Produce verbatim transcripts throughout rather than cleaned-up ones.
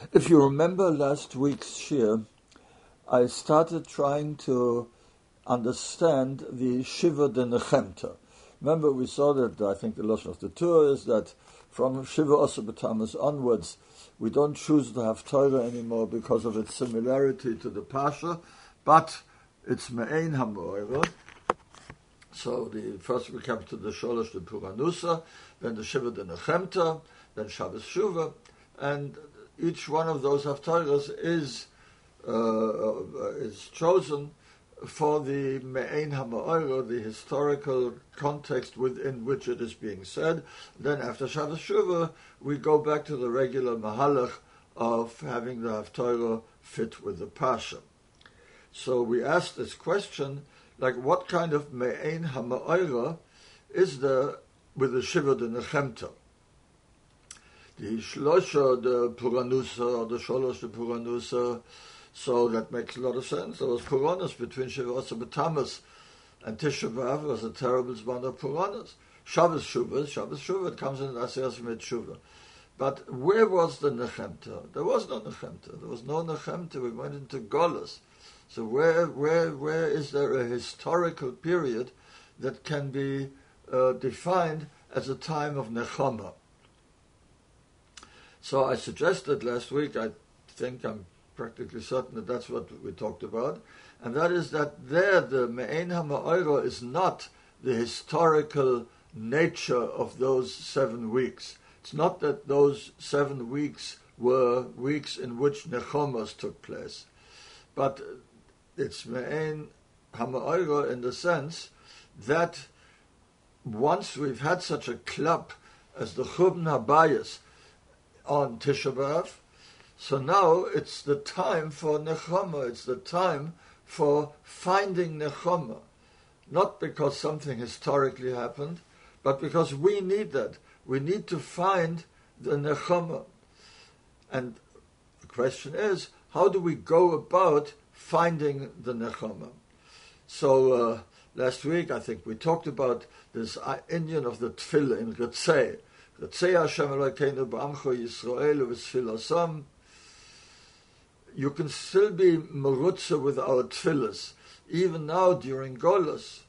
If you remember last week's shir, I started trying to understand the Shiva de Nechemta. Remember, we saw that, I think the Lashon of the Torah is that from Shiva Asar B'Tammuz onwards, we don't choose to have Torah anymore because of its similarity to the Pasha, but it's Me'ein HaMoira. So the first we come to the Sholosh de Puranusa, then the Shiva de Nechemta, then Shabbos Shuvah, and each one of those haftarahs is uh, is chosen for the Me'ein HaMa'ora, the historical context within which it is being said. Then after Shabbos Shuvah, we go back to the regular mahalach of having the haftarah fit with the Pasha. So we asked this question, like what kind of Me'ein HaMa'ora is there with the Shiva de Nechemta? The Shlosha de Puranusa, or the Sholosh de Puranusa, so that makes a lot of sense. There was Puranas between Shiva Asar B'Tammuz and Tisha B'Av was a terrible zman of Puranas. Shabbos Shuvah, Shabbos Shuvah, it comes in Aseret Yemei Shuvah. But where was the Nechemta? There was no Nechemta. There was no Nechemta. We went into Golus. So where, where, where is there a historical period that can be uh, defined as a time of Nechama? So I suggested last week, I think I'm practically certain that that's what we talked about, and that is that there the Me'ein HaMa'ora is not the historical nature of those seven weeks. It's not that those seven weeks were weeks in which Nechomas took place, but it's Me'ein HaMa'ora in the sense that once we've had such a klap as the Churban HaBayis on Tisha B'Av, so now it's the time for Nechama, it's the time for finding Nechama. Not because something historically happened, but because we need that. We need to find the Nechama. And the question is, how do we go about finding the Nechama? So uh, last week I think we talked about this Indian of the Tefillah in Ritzei. Ritzei Hashem Elokeinu b'amcho Yisrael v'sfilasam. You can still be merutza with our tefillas, even now during Golus.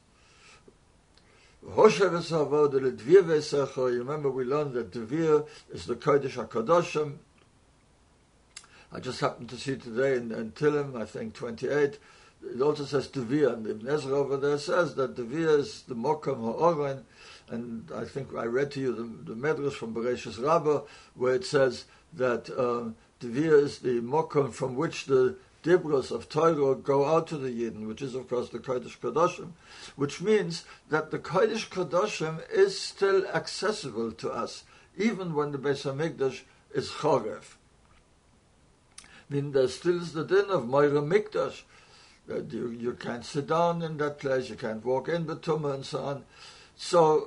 You remember we learned that Devir is the Kodesh HaKadoshim. I just happened to see today in, in Tilim, I think twenty-eight, it also says Devir, and Ibn Ezra over there says that Devir is the Mokom HaOren, and I think I read to you the, the Medrash from Bereshis Rabbah, where it says that um, Devir is the Mokom from which the Dibros of Torah go out to the Yidden, which is of course the Kodesh Kodashim, which means that the Kodesh Kodashim is still accessible to us, even when the Beis HaMikdash is Choref. I mean, there still is the din of Moira Mikdash. Uh, you, you can't sit down in that place, you can't walk in the Tumah and so on. So,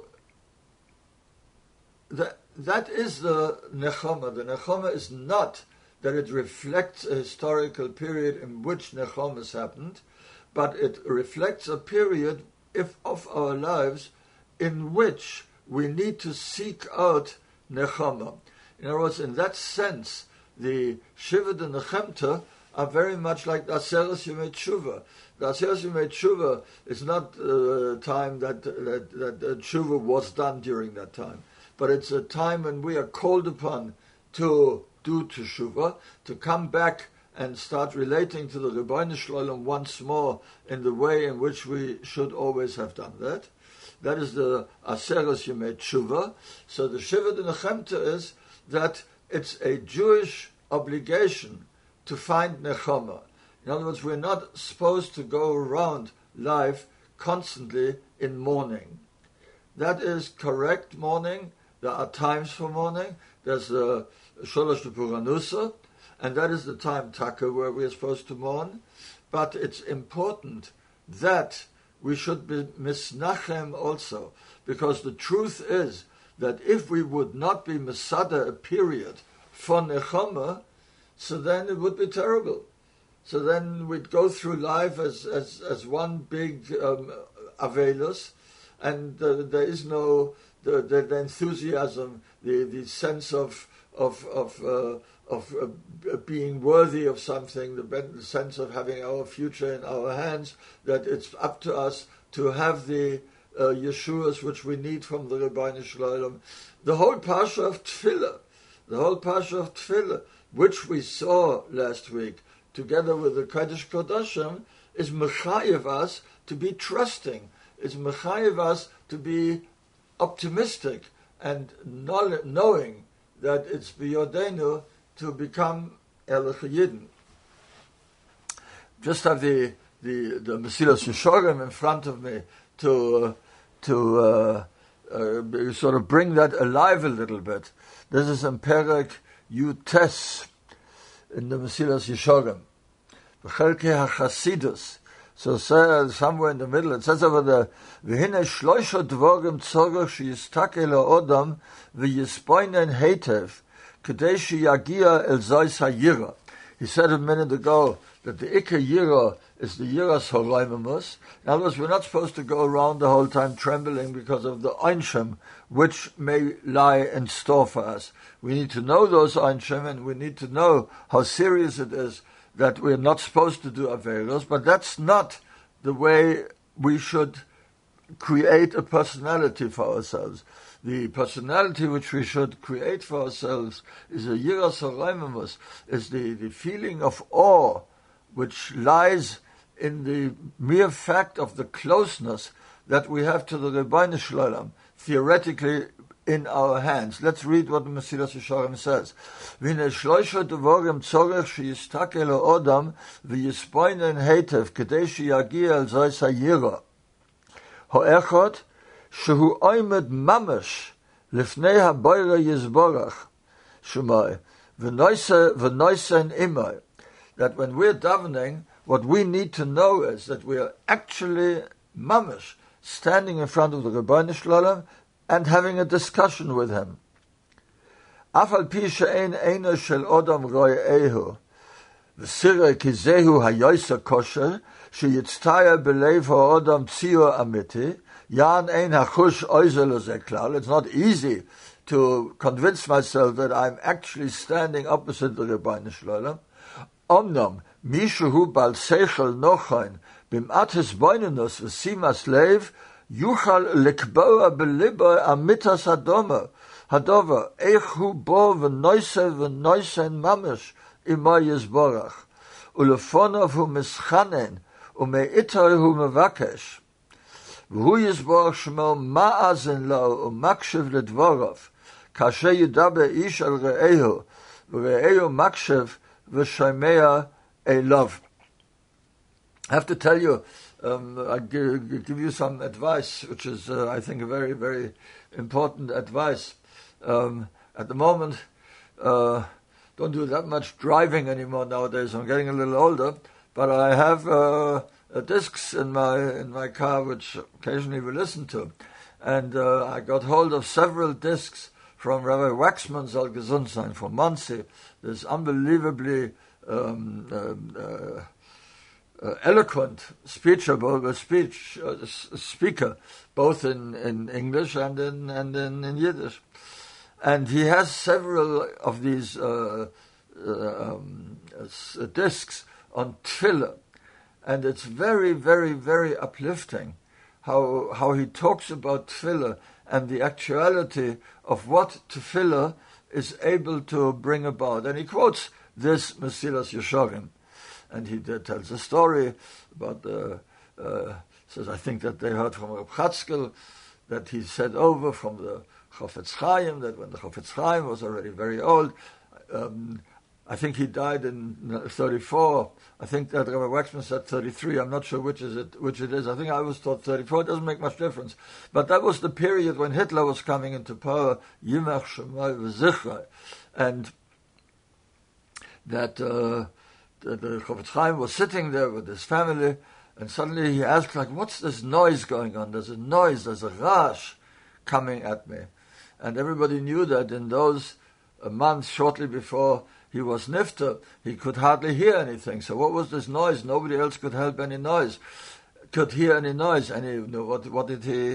that, that is the Nechama. The Nechama is not that it reflects a historical period in which Nechamas happened, but it reflects a period if of our lives in which we need to seek out Nechama. In other words, in that sense, the Shiva de Nechemta are very much like the Aseret Yemei Tshuva. The Aseret Yemei Tshuva is not a time that, that, that, that Tshuva was done during that time, but it's a time when we are called upon to do Teshuvah, to come back and start relating to the Rebbeinu Shalom once more in the way in which we should always have done that. That is the Aseret Yemei Tshuva. So the Shiva de Nechemta is that it's a Jewish obligation to find Nechama. In other words, we're not supposed to go around life constantly in mourning. That is correct mourning. There are times for mourning. There's the Sholosh de Puranusa, and that is the time Taka where we are supposed to mourn. But it's important that we should be misnachem also, because the truth is that if we would not be Masada a period for Nechama, so then it would be terrible. So then we'd go through life as as, as one big um, Avelus, and uh, there is no the, the, the enthusiasm, the, the sense of of of uh, of uh, being worthy of something, the sense of having our future in our hands, that it's up to us to have the uh, Yeshuas which we need from the Rebbeinu Shalom. The whole Parsha of Tefillah, the whole Parsha of Tefillah, which we saw last week, together with the Kodesh Kodashim, is mechayev us to be trusting, is mechayev us to be optimistic and knowing that it's biyodenu to become Erlich Yidden. Just have the the the Mesilas Yesharim in front of me to uh, to uh, uh, sort of bring that alive a little bit. This is in Perek Yutes in the Mesilas Yesharim. V'chelkei HaChasidus. So say, somewhere in the middle, it says over there, V'hine shloisha dvorim tzorach sheyistakel ha'odam v'yispoinen heitev kedei sheyagia el zois ha'yira. He said a minute ago that the Ikka Yira is the Yiras Horoimamus. In other words, we're not supposed to go around the whole time trembling because of the Einshim which may lie in store for us. We need to know those Einshim, and we need to know how serious it is that we're not supposed to do Averos, but that's not the way we should create a personality for ourselves. The personality which we should create for ourselves is a Yiras Horoimamus, is the, the feeling of awe which lies in the mere fact of the closeness that we have to the Rebbeinu Shalom, theoretically in our hands. Let's read what the Mesilas Yesharim says. V'hine shloisha devorim tzorech sheyistakel ha'odam v'yispoinen heitev kedei sheyagia el zois ha'yira. Ha'echot shehu oimed mamash lifnei ha'boira yizborach shemai v'noisen imai. That when we're davening, what we need to know is that we are actually mamash, standing in front of the Rebbeinu Shalom and having a discussion with him. Afal pi she'ein eino shel odam ro'ehu, v'sirei ki zehu hayoysa kosher, sheyitztaya b'leiv ha'odam tzio amiti, yan ein hachush oizel ozeklal. It's not easy to convince myself that I'm actually standing opposite the Rebbeinu Shalom. Omnom, mishu bal seichel nochain, bim'at hisboinenus v'simas leiv, yuchal lekboa beliba amitas hadoma, hadova, eichu bo v'noise v'noisen mamish, ima yizborach, ulefonov hu mischanen, umeitoi hu mevakesh, v'hu yizborach shmo ma'azen lo, umakshiv ledvorov, kashe yidabe ish al re'ehu, v're'ehu makshiv, v'shaimea a love. I have to tell you, um, I give, give you some advice, which is, uh, I think, a very, very important advice. Um, at the moment, uh, don't do that much driving anymore nowadays. I'm getting a little older, but I have uh, uh, discs in my in my car, which occasionally we listen to, and uh, I got hold of several discs from Rabbi Waxman Zal Gesund Sein from Monsey, this unbelievably um, uh, uh, uh, eloquent speech about speech uh, speaker, both in, in English and in and in, in Yiddish, and he has several of these uh, uh, um, uh, discs on tefillah, and it's very, very, very uplifting how how he talks about tefillah and the actuality of what tefillah is able to bring about. And he quotes this Mesilas Yesharim, and he uh, tells a story about the, uh, says, I think that they heard from Reb Chatzkel, that he said over from the Chofetz Chaim, that when the Chofetz Chaim was already very old, um, I think he died in thirty-four. I think that Rabbi Waxman said thirty-three. I'm not sure which is it. Which it is. I think I was taught thirty-four. It doesn't make much difference. But that was the period when Hitler was coming into power. Yimach Shemai v'Zichrei, and that uh, the, the Chofetz Chaim was sitting there with his family, and suddenly he asked, like, "What's this noise going on? There's a noise. There's a rash coming at me," and everybody knew that in those uh, months shortly before he was nifter, he could hardly hear anything. So what was this noise? Nobody else could help any noise, could hear any noise. And he, what, what did he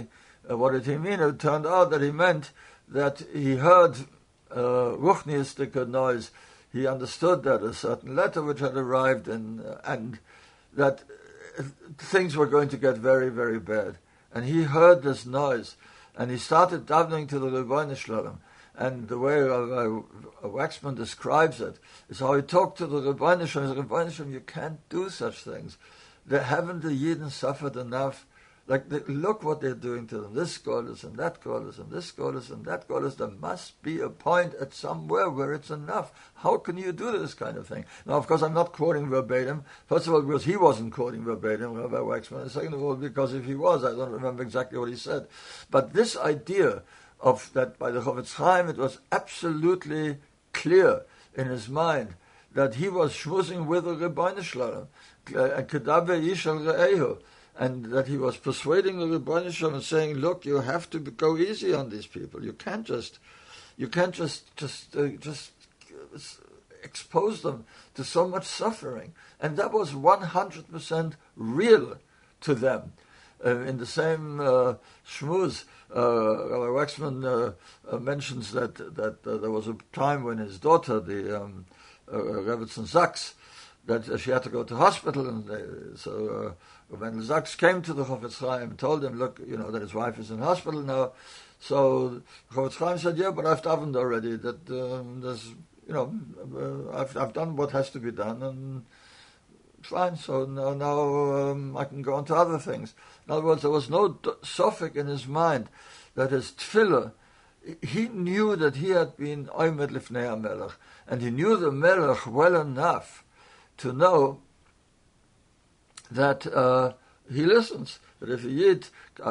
Uh, what did he mean? It turned out that he meant that he heard uh, ruchniistic noise. He understood that a certain letter which had arrived, and uh, and that uh, things were going to get very, very bad. And he heard this noise, and he started davening to the Rebbeinu Shalom. And the way a, a, a Waxman describes it is how he talked to the Rebbeinu Shalom. He said, Rebbeinu Shalom, you can't do such things. They haven't the Yidden suffered enough? Like, they, look what they're doing to them. This goddess and that goddess and this goddess and that goddess. There must be a point at somewhere where it's enough. How can you do this kind of thing? Now, of course, I'm not quoting verbatim. First of all, because he wasn't quoting verbatim, Rabbi Waxman. And second of all, because if he was, I don't remember exactly what he said. But this idea of that by the Chofetz Chaim, it was absolutely clear in his mind that he was schmoozing with the Rebbeinu Shalom, and Kedabe Yishal Re'ehu, and that he was persuading the Rebbeinu Shalom and saying, "Look, you have to go easy on these people. You can't just, you can't just, just, uh, just expose them to so much suffering." And that was one hundred percent real to them. Uh, in the same uh, shmuz, uh, Rabbi Waxman uh, uh, mentions that that uh, there was a time when his daughter, the um, uh, Rebbetzin Sachs, that uh, she had to go to hospital, and they, so uh, Rabbi Sachs came to the Chofetz Chaim and told him, look, you know, that his wife is in hospital now. So Chofetz Chaim said, yeah, but I've davened already. That um, there's, you know, uh, I've I've done what has to be done, and fine. So now, now um, I can go on to other things. In other words, there was no d- suffix in his mind that his tefillah, he knew that he had been oimed lifnei HaMelech, and he knew the Melech well enough to know that uh, he listens. That if a Yid,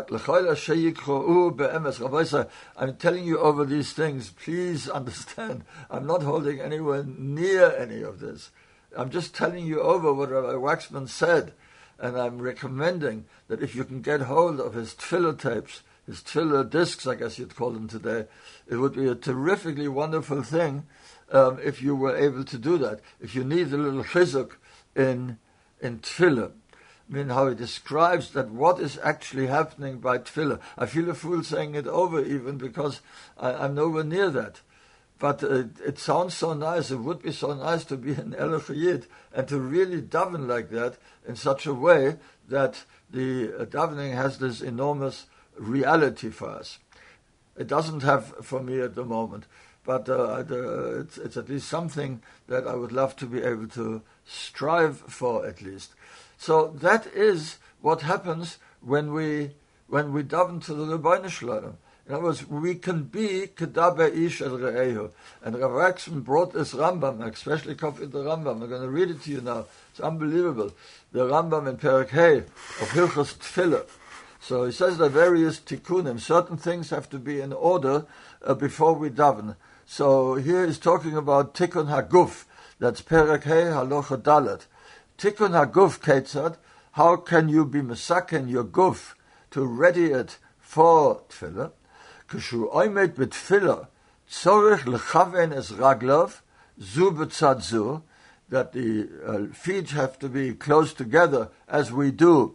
I'm telling you over these things, please understand, I'm not holding anywhere near any of this. I'm just telling you over what Rabbi Waxman said, and I'm recommending that if you can get hold of his tefillah tapes, his tefillah discs, I guess you'd call them today, it would be a terrifically wonderful thing um, if you were able to do that. If you need a little chizuk in in tefillah, I mean, how he describes that what is actually happening by tefillah. I feel a fool saying it over even because I, I'm nowhere near that. But uh, it sounds so nice. It would be so nice to be an Eloch Yid and to really daven like that in such a way that the uh, davening has this enormous reality for us. It doesn't have for me at the moment, but uh, uh, it's, it's at least something that I would love to be able to strive for at least. So that is what happens when we when we daven to the Rebbeinu Shalom. In other words, we can be Kedabe Ish El Re'ehu. And Rav Waxman brought this Rambam, especially Kaf in the Rambam. I'm going to read it to you now. It's unbelievable. The Rambam in Perek Hey of Hilchos Tefillah. So he says there are various tikkunim. Certain things have to be in order uh, before we daven. So here he's talking about Tikkun HaGuf. That's Perek Hey Halacha Dalet. Tikkun HaGuf Ketzad. How can you be mesaken your guf to ready it for Tefillah? Kishu oimed betfillah, tzorich lechaven es raglav, zu b'tzad zu, that the uh, feet have to be close together as we do.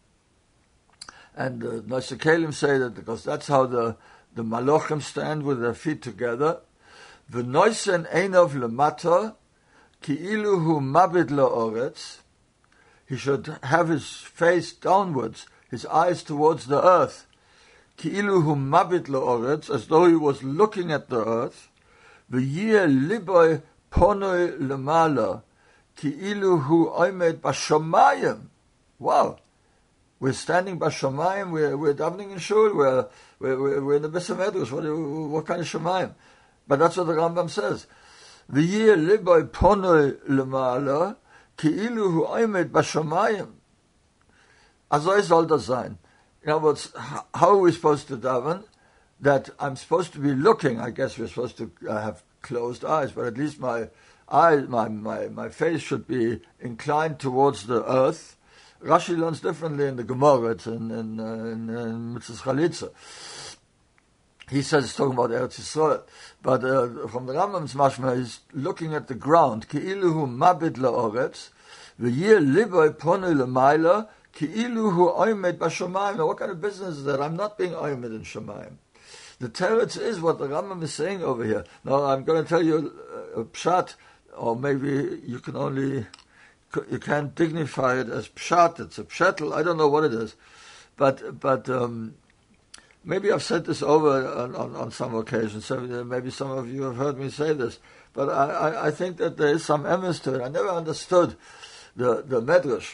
And the uh, Kelim say that because that's how the, the Malochim stand with their feet together. V'noisen einov lemata, ki'ilu hu mabit la'oretz, he should have his face downwards, his eyes towards the earth. Ki'ilu hu mabit la'oretz, as though he was looking at the earth. V'yeh liboy ponoi lemala, ki'ilu hu oimed b'shamayim. Wow, we're standing b'shamayim. We're we're davening in shul. We're we're, we're in the Beis HaMedrash. What what kind of shamayim? But that's what the Rambam says. V'yeh liboy ponoi lemala, ki'ilu hu oimed b'shamayim. Azoi soll das sein. In other words, how are we supposed to daven? That I'm supposed to be looking. I guess we're supposed to uh, have closed eyes, but at least my eyes, my, my, my face should be inclined towards the earth. Rashi learns differently in the Gemara, it's in in, uh, in, in Mitzvah Chalitza. He says it's talking about Eretz Yisrael, but uh, from the Rambam's mashma, he's looking at the ground. Ki'ilu hu mabit la'oretz, v'yeh liboy ponu l'mayla, Ki'ilu hu oimed b'shamayim. Now, what kind of business is that? I'm not being oimed in shamayim. The teretz is what the Rambam is saying over here. Now, I'm going to tell you a, a pshat, or maybe you can only, you can't dignify it as pshat. It's a pshatel. I don't know what it is. But, but um, maybe I've said this over on, on, on some occasions. So maybe some of you have heard me say this. But I, I, I think that there is some emes to it. I never understood the, the Medrash.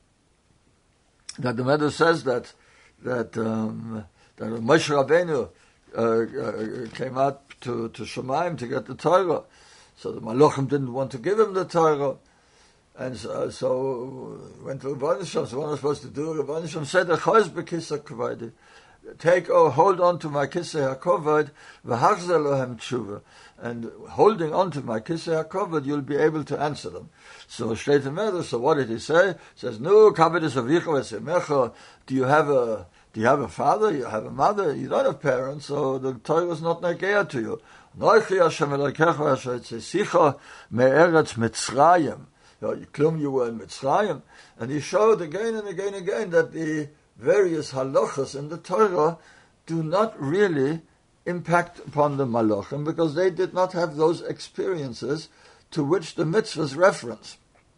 That the Medrash says that, that, um, that Moshe Rabbeinu uh, uh, came out to, to Shemaim to get the Torah. So the Malachim didn't want to give him the Torah. And so, so went to Rebbeinu Shem. So what was supposed to do? Rebbeinu Shem said, "Achos bekisa kavod, take or hold on to my kisei hakavod, v'hachzer lohem tshuva." And holding on to my kisei hakavod, you'll be able to answer them. So Shleit Medrash. So what did he say? He says, "No, kavod is avicha v'semecha." Do you have a Do you have a father? You have a mother? You don't have parents, so the Torah is not negeah to you. Noichi Hashem Elokecha asher tzisicha me'eretz Mitzrayim. Klum, you were in Mitzrayim, and he showed again and again and again that the various halachas in the Torah do not really impact upon the malachim because they did not have those experiences to which the mitzvahs reference.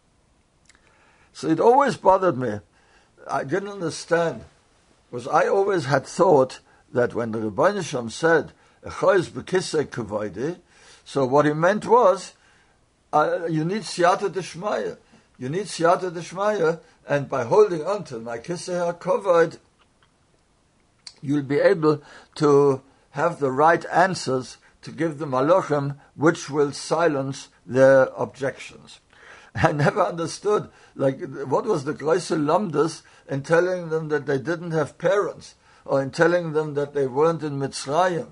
So it always bothered me. I didn't understand, because I always had thought that when the Rebbeinu Shem said "Echayis b'kisei kavodi," so what he meant was, Uh, you need siyata d'shmaya. You need siyata d'shmaya, and by holding on to my kisei hakavod, you'll be able to have the right answers to give the malachim, which will silence their objections. I never understood, like, what was the Groise Lamdas in telling them that they didn't have parents, or in telling them that they weren't in Mitzrayim.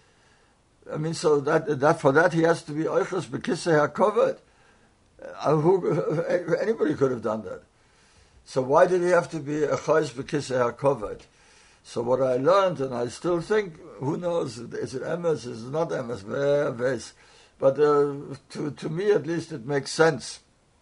I mean, so that that for that he has to be oichos b'kisei hakavod. Uh, who, anybody could have done that. So why did he have to be oichos b'kisei hakavod? So what I learned, and I still think, who knows, is it emes, is it not emes, but uh, to to me at least it makes sense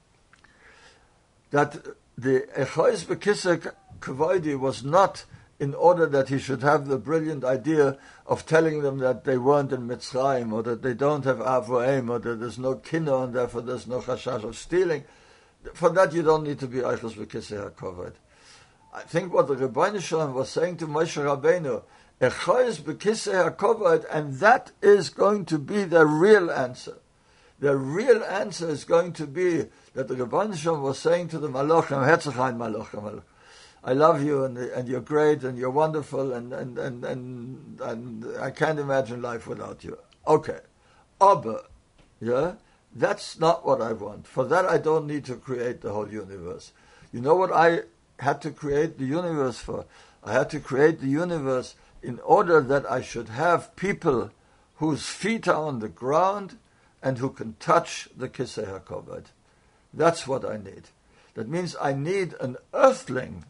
that the oichos b'kisei hakavod was not in order that he should have the brilliant idea of telling them that they weren't in Mitzrayim, or that they don't have Avoim, or that there's no kinah, and therefore there's no chashash of stealing. For that you don't need to be oichos b'kisei hakavod. I think what the Rebbeinu Shalom was saying to Moshe Rabbeinu, echayis b'kisei hakavod, and that is going to be the real answer. The real answer is going to be that the Rebbeinu Shalom was saying to the Malachim, Hetzachayim Malachim, I love you, and and you're great, and you're wonderful, and and, and, and, and I can't imagine life without you. Okay. Aber, yeah, that's not what I want. For that I don't need to create the whole universe. You know what I had to create the universe for? I had to create the universe in order that I should have people whose feet are on the ground and who can touch the Kisei HaKavod. That's what I need. That means I need an earthling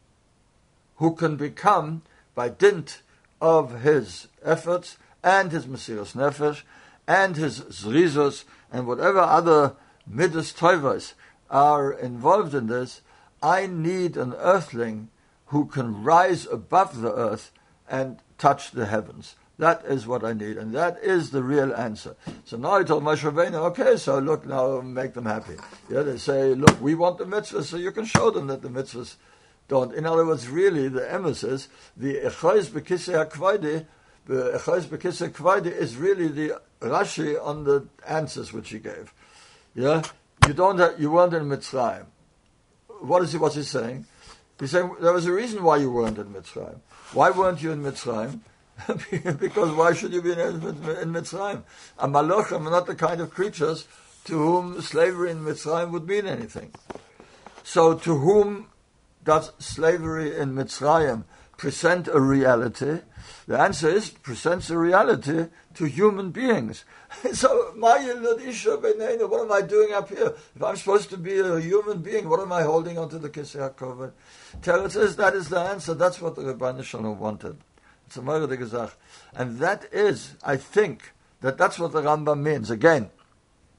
who can become, by dint of his efforts and his Mesiras Nefesh and his Zrizus and whatever other Midas Tovos are involved in this, I need an earthling who can rise above the earth and touch the heavens. That is what I need, and that is the real answer. So now I told Moshe Rabbeinu, okay, so look, now make them happy. Yeah, they say, look, we want the mitzvahs, so you can show them that the mitzvahs don't. In other words, really, the emes is, the echayis b'kisei hakavod, the echayis b'kisei hakavod is really the Rashi on the answers which he gave. Yeah, you don't have, you weren't in Mitzrayim. What is he? What's he saying? He's saying there was a reason why you weren't in Mitzrayim. Why weren't you in Mitzrayim? Because why should you be in, in Mitzrayim? A malachim are not the kind of creatures to whom slavery in Mitzrayim would mean anything. So to whom does slavery in Mitzrayim present a reality? The answer is, presents a reality to human beings. So, what am I doing up here? If I'm supposed to be a human being, what am I holding onto the Kisei HaKavod? Teretz says that is the answer. That's what the Rebbeinu Shalom wanted. It's a Moire de Gezach. And that is, I think, that that's what the Rambam means. Again,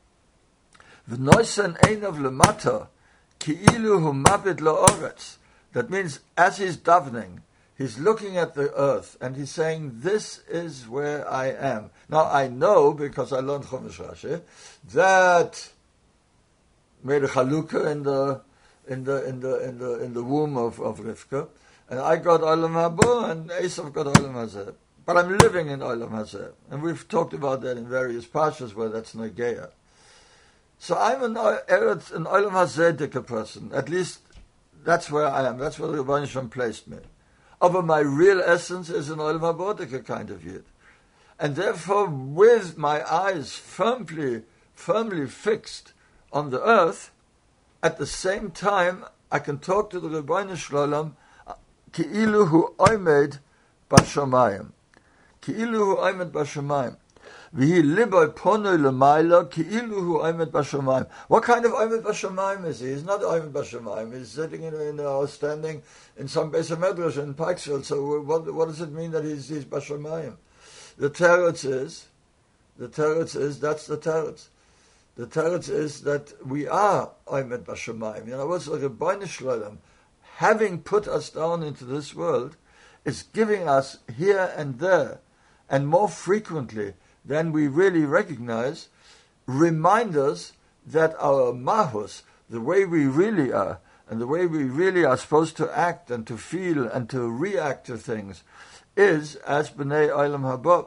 V'noisen ein of lemata, ki'ilu hu mabit la'oretz. That means as he's davening, he's looking at the earth and he's saying, this is where I am. Now I know, because I learned Chumash Rashi, that made a chalukah in the in the in the in the in the womb of, of Rivka, and I got Olam Haba and Esav got Olam Hazeh. But I'm living in Olam Hazeh, and we've talked about that in various parshas where that's Negeya. So I'm an Eretz, an Olam Hazeh person. At least that's where I am. That's where the Rebbeinu Shalom placed me. But my real essence is an Olam Haba kind of Yid. And therefore, with my eyes firmly, firmly fixed on the earth, at the same time, I can talk to the Rebbeinu Shalom, Ki'ilu hu oimed b'shamayim. Ki'ilu hu oimed b'shamayim. V'hi liboy ponoi l'mayla, ki'ilu hu oimed b'shamayim. What kind of oimed b'shamayim is he? He's not oimed b'shamayim. He's sitting in, in uh, standing in some Beis HaMedrash in Pikesville. So what, what does it mean that he's, he's b'shamayim? The teretz is, the teretz is, that's the teretz. The teretz is that we are oimed b'shamayim. In other words, the Rebbeinu Shalom, having put us down into this world, is giving us here and there, and more frequently than we really recognize, reminders that our mahus, the way we really are, and the way we really are supposed to act and to feel and to react to things, is as b'nei olam haba.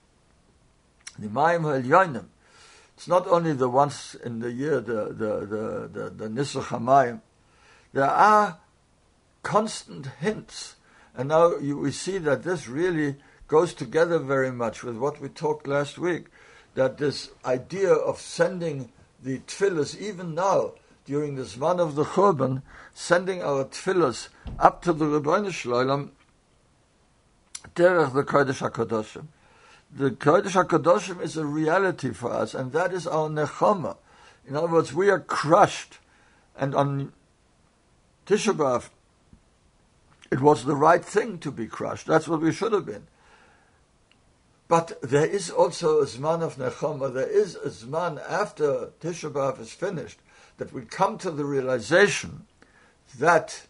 The mayim ha'elyonim. It's not only the once in the year, the the the the, the Nisuch HaMayim. There are constant hints, and now you, we see that this really goes together very much with what we talked last week, that this idea of sending the tefillas, even now, during this month of the Churban, sending our tefillas up to the Rebbeinu Shalom, derech the Kodesh HaKadoshim. The Kodesh HaKadoshim is a reality for us, and that is our nechama. In other words, we are crushed, and on Tisha B'Av, it was the right thing to be crushed. That's what we should have been. But there is also a Zman of Nechama. There is a Zman after Tisha B'Av is finished that we come to the realization that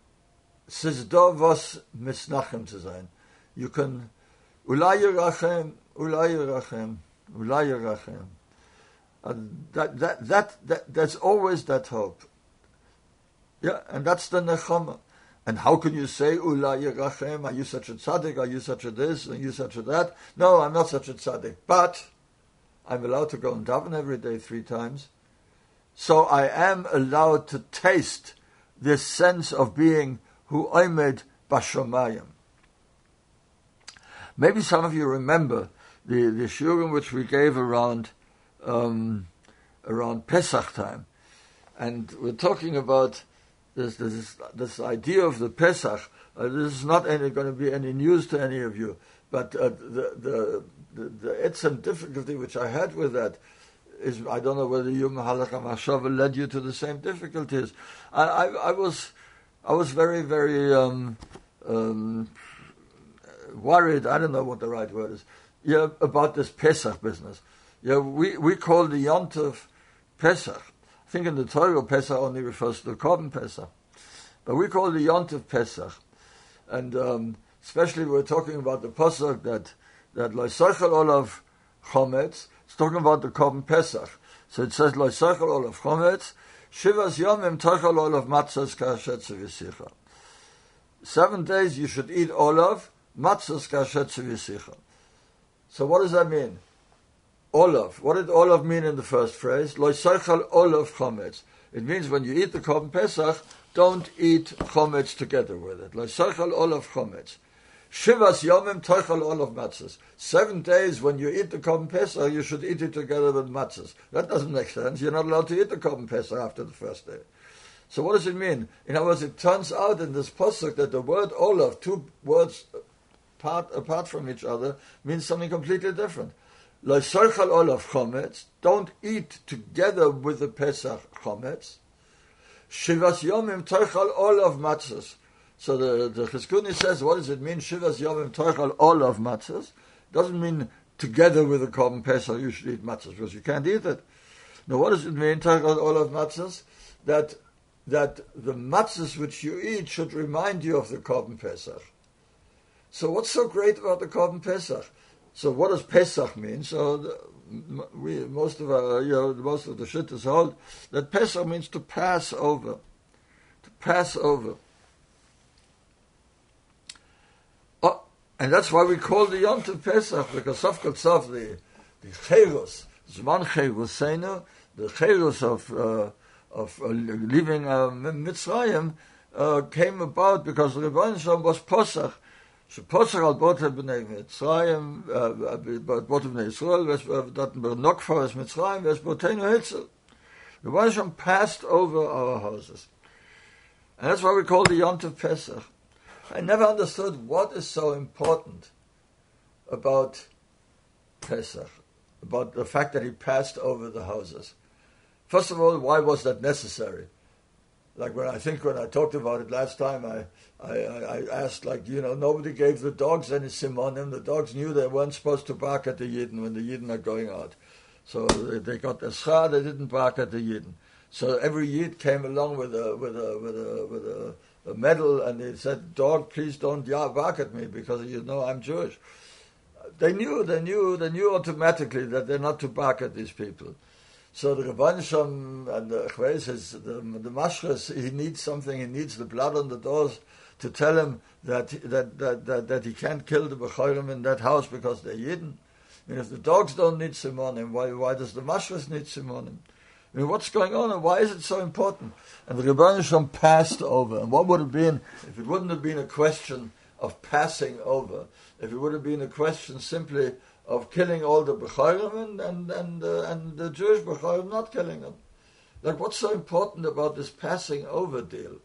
Sizdo was misnachem zu sein. You can Ulay Yerachem, Ulay Yerachem, Ulay Yerachem. And that, that, that, that, there's always that hope. Yeah, and that's the Nechama. And how can you say, Ulay Yerachem, are you such a tzaddik, are you such a this, are you such a that? No, I'm not such a tzaddik. But I'm allowed to go and daven every day three times. So I am allowed to taste this sense of being hu oimed b'shamayim. Maybe some of you remember the, the shiurim which we gave around um, around Pesach time. And we're talking about This, this, this idea of the Pesach. Uh, this is not any, going to be any news to any of you, but uh, the the the, the etzem difficulty which I had with that is, I don't know whether you Mahalach HaMachshava led you to the same difficulties. I, I, I was I was very very um, um, worried. I don't know what the right word is. Yeah, about this Pesach business. Yeah, we we call the Yontif Pesach. I think in the Torah, Pesach only refers to the Korban Pesach. But we call it the Yontif Pesach. And um, especially we're talking about the Pesach that that Lo Sochel Olav Chometz. It's talking about the Korban Pesach. So it says Lo Sochel Olav Chometz, Shivas Yomim Tochel Olav Matzos Kashetz V'Sicha. Seven days you should eat Olav, Matzos Kashetz V'Sicha. So what does that mean? Olav. What did Olav mean in the first phrase? Lo sochel olav chometz. It means when you eat the Korban Pesach, don't eat chometz together with it. Lo sochel olav chometz. Shivas yomim tochel olav matzos. Seven days when you eat the Korban Pesach, you should eat it together with matzos. That doesn't make sense. You're not allowed to eat the Korban Pesach after the first day. So what does it mean? In other words, it turns out in this pasuk that the word olav, two words apart, apart from each other, means something completely different. Lo sochel olav chometz, don't eat together with the Pesach chometz. Shivas yomim tochel olav matzos. So the, the Chizkuni says, what does it mean? Shivas yomim tochel olav matzos. Doesn't mean together with the Korban Pesach you should eat matzos, because you can't eat it. Now what does it mean, tochel olav matzos? That that the matzahs which you eat should remind you of the Korban Pesach. So what's so great about the Korban Pesach? So what does Pesach mean? So the, we most of our, you know, most of the shittas hold that Pesach means to pass over, to pass over. Oh, and that's why we call the Yom Tov Pesach, because Sof Kol Sof, the the Cherus, Zman Cherusenu, the Cherus of uh, of uh, leaving uh, Mitzrayim uh, came about because the Rebbeinu Shalom was Pesach. שפוסח על בוטה בני מצרים, בוטה בני ישראל, that Nokfa is Mitzrayim, there's Botenu Hitzel. The Rebbeinu passed over our houses. And that's why we call the Yom Tov Pesach. I never understood what is so important about Pesach, about the fact that he passed over the houses. First of all, why was that necessary? Like when I think when I talked about it last time, I, I, I asked, like, you know, nobody gave the dogs any simonim. The dogs knew they weren't supposed to bark at the Yidden when the Yidden are going out. So they, they got the schar, they didn't bark at the Yidden. So every Yid came along with a with a with a with a, a medal, and he said, "Dog, please don't bark at me because you know I'm Jewish." They knew, they knew, they knew automatically that they're not to bark at these people. So the Rebbeinu Shalom and the Chvei says, the, the Mashres, he needs something, he needs the blood on the doors to tell him that that that that, that he can't kill the Bechorim in that house because they're Yidden. I mean, if the dogs don't need Simonim, why why does the Mashres need Simonim? I mean, what's going on and why is it so important? And the Rebbeinu Shalom passed over. And what would it have been if it wouldn't have been a question of passing over? If it would have been a question simply of killing all the Bechorim and and and, uh, and the Jewish Bechorim not killing them. Like, what's so important about this passing over deal?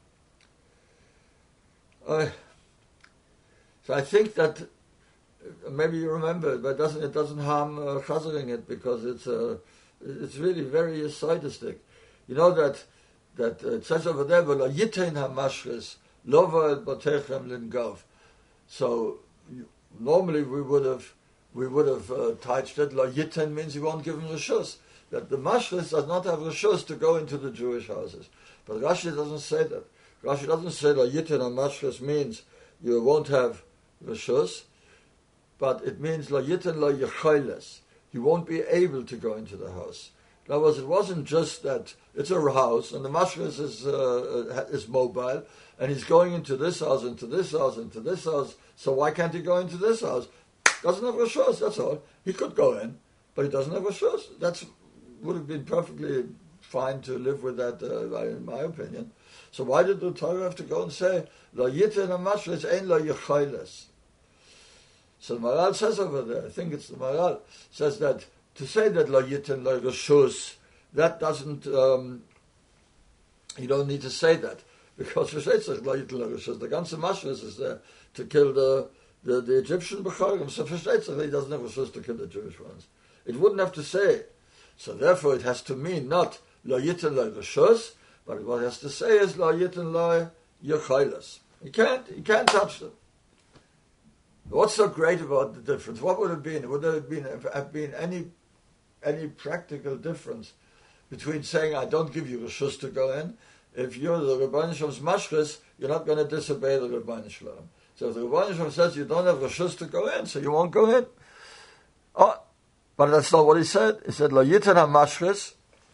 Uh, so I think that uh, maybe you remember it, but it doesn't it doesn't harm uh, chazering it because it's uh, it's really very ascetistic. You know that that uh, it says over there, "V'lo yitein hamashres lova el botechem lingav." So you, normally we would have. We would have uh, touched it. La Yiten means he won't give him Rishus. That the Mashres does not have Rishus to go into the Jewish houses. But Rashi doesn't say that. Rashi doesn't say La Yiten and Mashres means you won't have Rishus, but it means La Yiten La Yecholes. He won't be able to go into the house. In other words, it wasn't just that it's a house and the Mashres is, uh, is mobile and he's going into this house, into this house, into this house, so why can't he go into this house? Doesn't have Rishus, that's all. He could go in, but he doesn't have Rishus. That would have been perfectly fine to live with that, uh, in my opinion. So why did the Torah have to go and say, Lo Yiten HaMashres Ein Lo Yecholes? So the Maral says over there, I think it's the Maral, says that to say that Lo Yiten Lo Rishus, that doesn't, um, you don't need to say that. Because Lo Yiten Lo Rishus, the ganze Mashres is there to kill the The, the Egyptian Bechorim, so versteht he doesn't have a chance to kill the Jewish ones. It wouldn't have to say. So therefore it has to mean not Lo Yiten Lo Rishus, but what it has to say is Lo Yiten Lo Yecholes. He can't, he can't touch them. What's so great about the difference? What would it have been? Would there have been, have been any, any practical difference between saying I don't give you Rishus to go in? If you're the Rebbeinu Shalom's Mashres, you're not going to disobey the Rebbeinu Shalom. So if the Rebbeinu Shalom says you don't have Rishus to go in, so you won't go in. Oh, but that's not what he said. He said, Lo Yiten HaMashres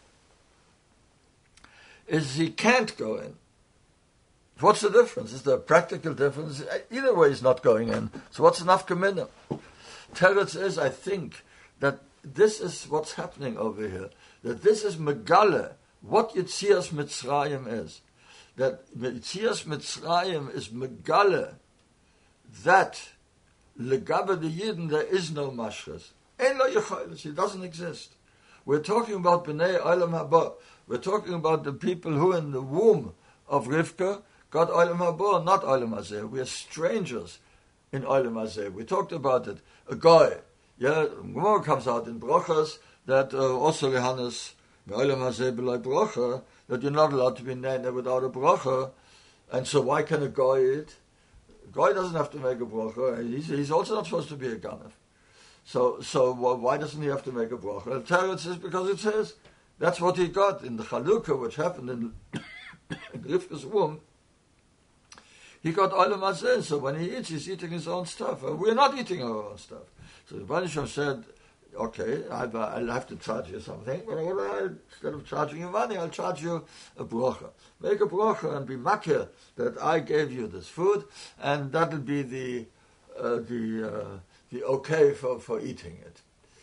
is he can't go in. What's the difference? Is there a practical difference? Either way he's not going in. So what's enough kamina? Teretz is, I think, that this is what's happening over here. That this is Megale, what Yetzias Mitzrayim is. That Yetzias Mitzrayim is Megale, that legabe the Yidden there is no mashres. Ein lo yecholes, it doesn't exist. We're talking about bnei olam haba. We're talking about the people who in the womb of Rivka got olam haba, not olam hazeh. We are strangers in olam hazeh. We talked about it. A guy, yeah, Gemara comes out in Brochas that uh, also Johannes olam hazeh b'loi brocha, that you're not allowed to be nene without a brocha, and so why can a guy eat? Guy doesn't have to make a bracha. He's, he's also not supposed to be a ganef. So, so why doesn't he have to make a bracha? The Teretz is because it says that's what he got in the Chalukah, which happened in in Rivka's womb, he got Olam Hazeh, so when he eats, he's eating his own stuff. And we're not eating our own stuff. So the Rebbeinu Shalom said, okay, I've, uh, I'll have to charge you something, but I'll, instead of charging you money, I'll charge you a bracha. Make a bracha and be makir that I gave you this food, and that'll be the uh, the uh, the okay for, for eating it.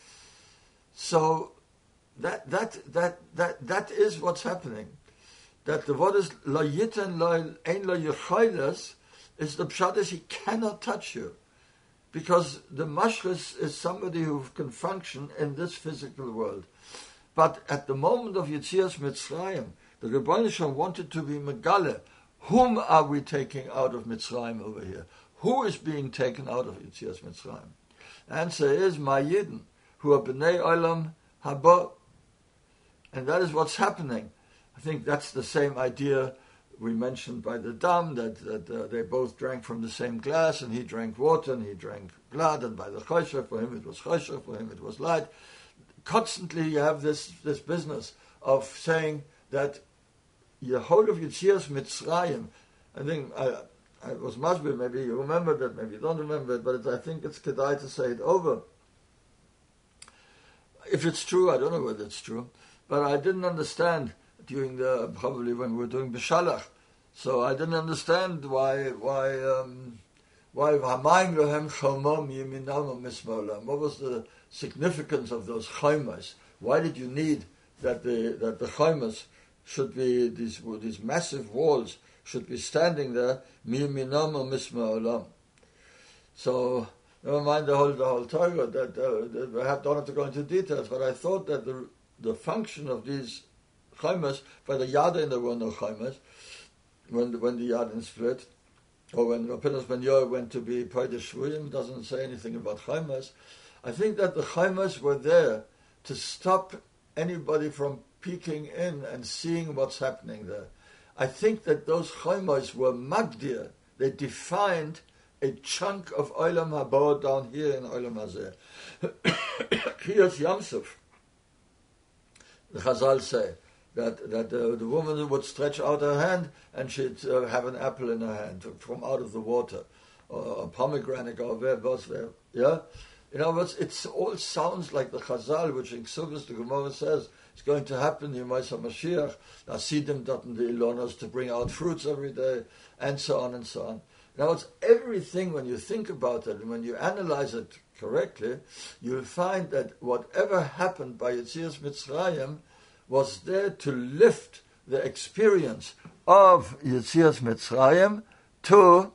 So that that that that that is what's happening. That the word is lo yiten lo ein lo yechayles is the pshat is he cannot touch you. Because the mashlis is somebody who can function in this physical world. But at the moment of Yetzias Mitzrayim, the Rebbeinu Shalom wanted to be Megale. Whom are we taking out of Mitzrayim over here? Who is being taken out of Yetzias Mitzrayim? The answer is Ma'yidin, who are B'nai Olam Haba. And that is what's happening. I think that's the same idea we mentioned by the Dam, that, that uh, they both drank from the same glass, and he drank water, and he drank blood, and by the Choshev, for him it was Choshev, for him it was light. Constantly you have this, this business of saying that the whole of Yetzias Mitzrayim, I think, I, I was Mashbir, maybe you remember that, maybe you don't remember it, but it's, I think it's Kedai to say it over. If it's true, I don't know whether it's true, but I didn't understand during the, probably when we were doing B'Shalach. So I didn't understand why, why, um, why, what was the significance of those chaimas? Why did you need that the, that the chaimas should be, these, these massive walls should be standing there, so, never mind the whole, the whole Torah, that, uh, that we have, don't have to go into details, but I thought that the, the function of these chaimas, by the Yadin there were no chaimas, when the, when the Yadin split, or when Rapinos Ben Yoel went to be Peidish Shvuyim, doesn't say anything about chaimas. I think that the chaimas were there to stop anybody from peeking in and seeing what's happening there. I think that those chaimas were magdir, they defined a chunk of Olam Haba down here in Olam Hazeh. Kriyas Yamsuf, the Chazal say, that that uh, the woman would stretch out her hand and she'd uh, have an apple in her hand from out of the water, or a pomegranate, or where was there, yeah? In other words, it all sounds like the Chazal, which in Ksubis the Gemara says, it's going to happen, Yemaisa Mashiach, Asidim daten the Ilonos to bring out fruits every day, and so on and so on. Now, it's everything, when you think about it, and when you analyze it correctly, you'll find that whatever happened by Yetzias Mitzrayim was there to lift the experience of Yetzias Mitzrayim to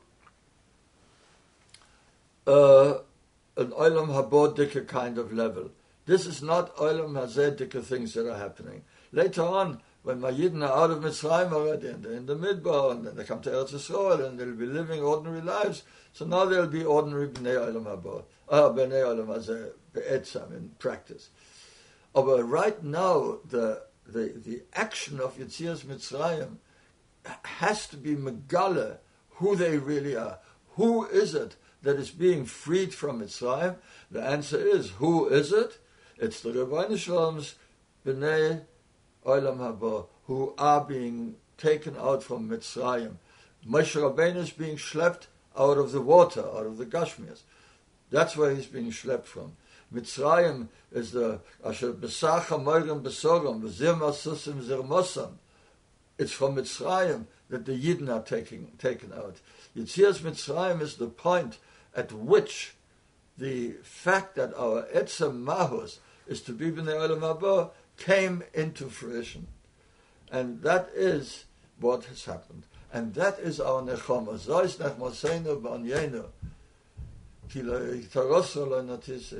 uh, an Olam Haba Dika kind of level. This is not Olam Hazeh Dika things that are happening. Later on, when Ma'yidin are out of Mitzrayim already, and they're in the Midbar, and then they come to Eretz Yisrael, and they'll be living ordinary lives, so now they'll be ordinary B'nai Olam Haba, uh, B'nai Olam Hazeh, Be'etzam, in practice. Oh, but right now, the the the action of Yetzias Mitzrayim has to be megale who they really are. Who is it that is being freed from Mitzrayim? The answer is, who is it? It's the Rebbeinu Shalom's B'nai Olam Haba, who are being taken out from Mitzrayim. Moshe Rabbeinu is being schlepped out of the water, out of the Gashmias. That's where he's being schlepped from. Mitzrayim is the Asher Besacha Moirim Besorim V'Zir Masusim Zir Mosam. It's from Mitzrayim that the Yidden are taking, taken out. Yetzias Mitzrayim is the point at which the fact that our Etzem Mahus is to be B'nai Olam Haba came into fruition. And that is what has happened. And that is our Nechama. Zois Nechmaseinu B'Anyenu Ki Lo Yitarosu Lo Natisim.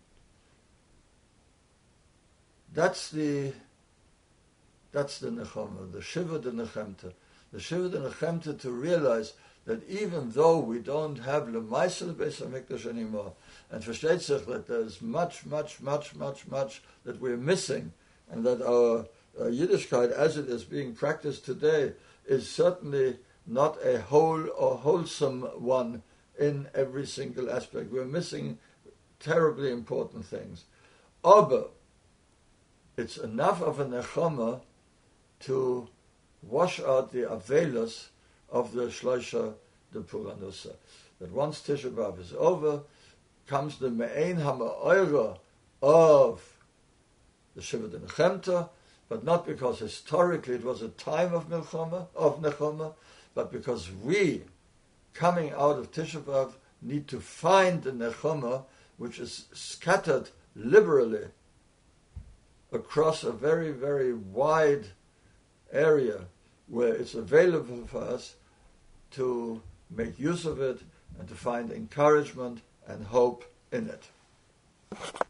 That's the that's the Nechama, the Shiva de Nechemta. The Shiva de Nechemta, to realize that even though we don't have Lemaisel Beis HaMikdash anymore, and versteht sich that there's much, much, much, much, much that we're missing, and that our uh, Yiddishkeit as it is being practiced today is certainly not a whole or wholesome one in every single aspect. We're missing terribly important things. Aber it's enough of a nechama to wash out the avelos of the Shloisha de Puranusa. That once Tisha B'Av is over, comes the Me'ein HaMa'oira of the Shiva de Nechemta, but not because historically it was a time of Milchama, of Nechama, but because we, coming out of Tisha B'Av, need to find the Nechama which is scattered liberally across a very, very wide area where it's available for us to make use of it and to find encouragement and hope in it.